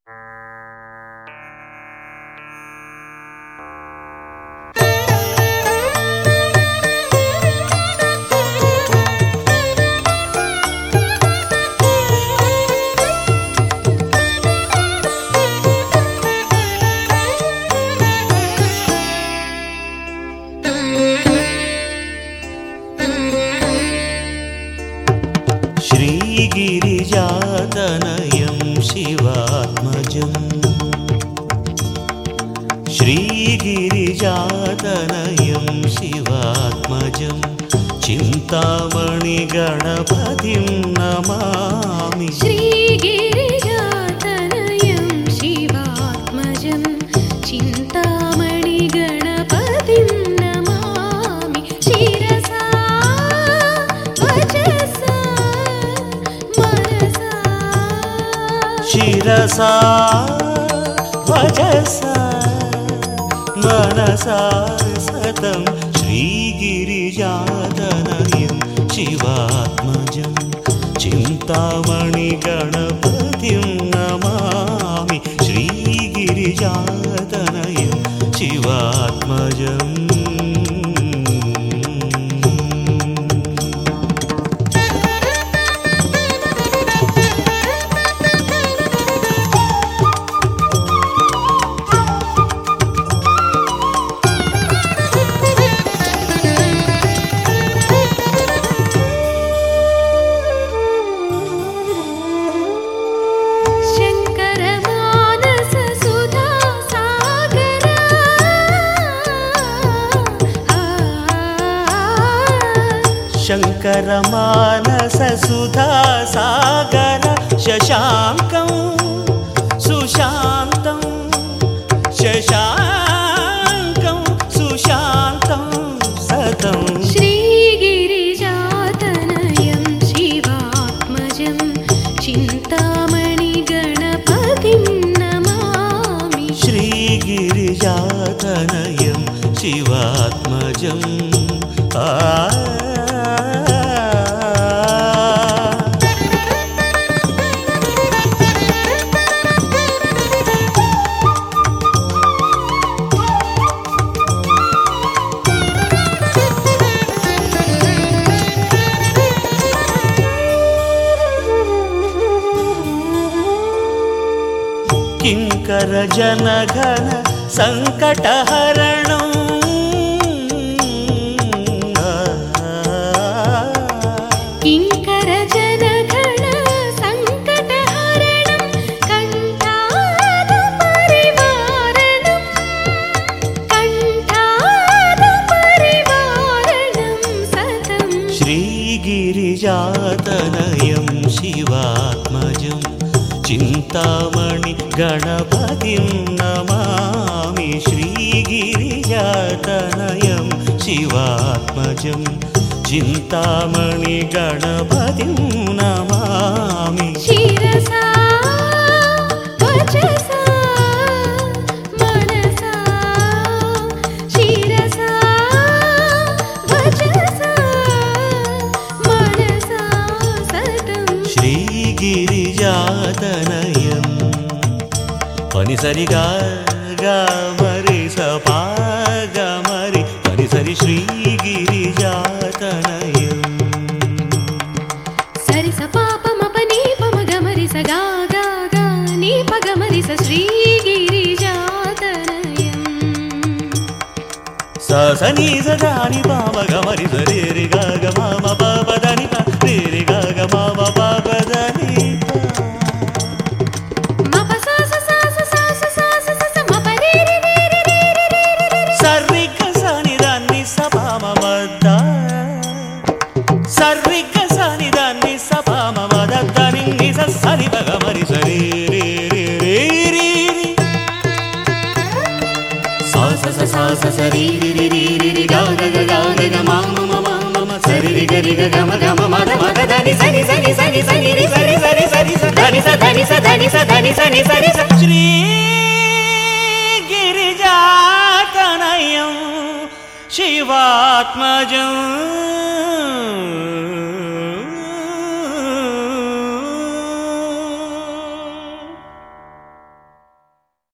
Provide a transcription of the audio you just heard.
श्रीगिरिजातनयं शिवात्मजं श्रीगिरिजातनयं शिवात्मजं चिन्तामणिगणपतिं नमामि। श्रीगिरिजातनयं शिवात्मजं चिन्तामणिगणपतिं नमामि। शिरसा वचसा मनसा शिरसा वचसा मनसा सतं श्रीगिरिजातनयं शिवात्मजं चिन्तामणिगणपतिं नमामि। श्रीगिरिजातनयं शिवात्मजम् शङ्कर मानस सुधा सागर शशाङ्कं सुशान्तं शशाङ्कं सुशान्तं सतं श्रीगिरिजातनयं शिवात्मजं चिन्तामणिगणपतिं नमामि। श्रीगिरिजातनयं शिवात्मजं किङ्कर जनघन सङ्कटहरणं किङ्कर जनघन सङ्कटहरणं कण्ठादपरिवारणं सतं श्रीगिरिजातनयं शिवात्मजं चिन्तामणि गणपतिं नमामि। श्रीगिरिजातनयं शिवात्मजं चिन्तामणि गणपतिं नमामि। शिरसा वचसा मनसा शिरसा वचसा मनसा सतं श्रीगिरिजातनयं पनि सरि गा गा मरि स पा गा मरि पनि सरि श्रीगिरिजातनयं सरि स पाप मप नी पम गमरि स गा गा गा नी प गमरि स श्रीगिरिजातनयं स स नी स दा नि पा म गमरि स रे रे गा ग मा म प प द नि प रे रे गा ग मा म प प द नि प श्रीगिरिजातनयं शिवात्मजं